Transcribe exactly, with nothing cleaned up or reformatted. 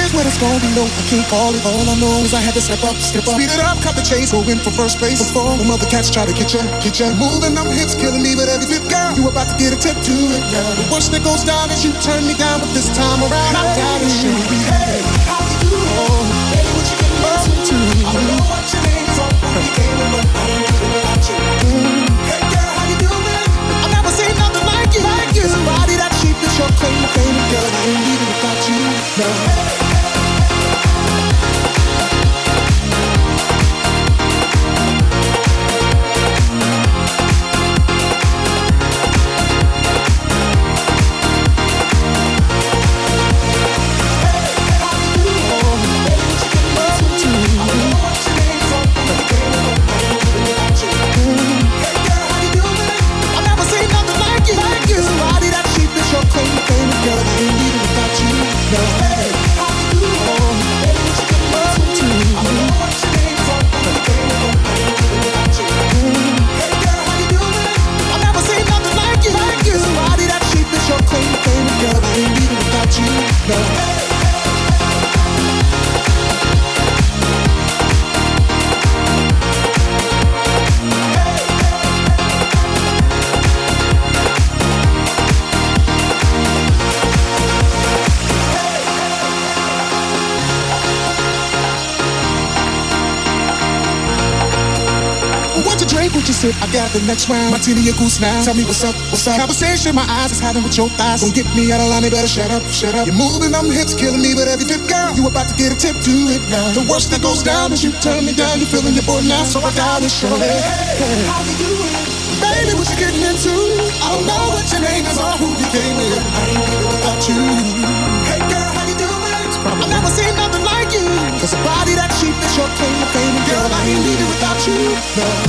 What it's gonna be, no, I can't call it. All I know is I had to step up, step up. Speed it up, cut the chase, go in for first place. Before the mother cats try to get ya, get ya. Moving them hips, killing me with every tip, girl. You about to get a tip to it, girl. The worst that goes down is you turn me down, but this time around, I'm down and shit. Hey, how you doing? Oh, baby, what you getting into? I don't know what your name is on, but you came in, but I ain't living without you. Mm. Hey, girl, how you doing? I've never seen nothing like you, like you. Somebody that cheap is your claim to fame, girl. I ain't leaving without you, no. I got the next round. Martini or goose now. Tell me what's up, what's up. Conversation my eyes is having with your thighs. Don't get me out of line, they better shut up, shut up. You're moving them hips, killing me with every tip, girl. You about to get a tip to it now. The worst that goes down is you turn me down. You're feeling your boy now, so I got it, surely. Hey, hey, how you doing? Baby, what you getting into? I don't know what your name is or who you came with. I ain't leaving without you. Hey girl, how you doing? I've never seen nothing like you. Cause a body that cheap is your claim to fame. Girl, I ain't leaving without you. No.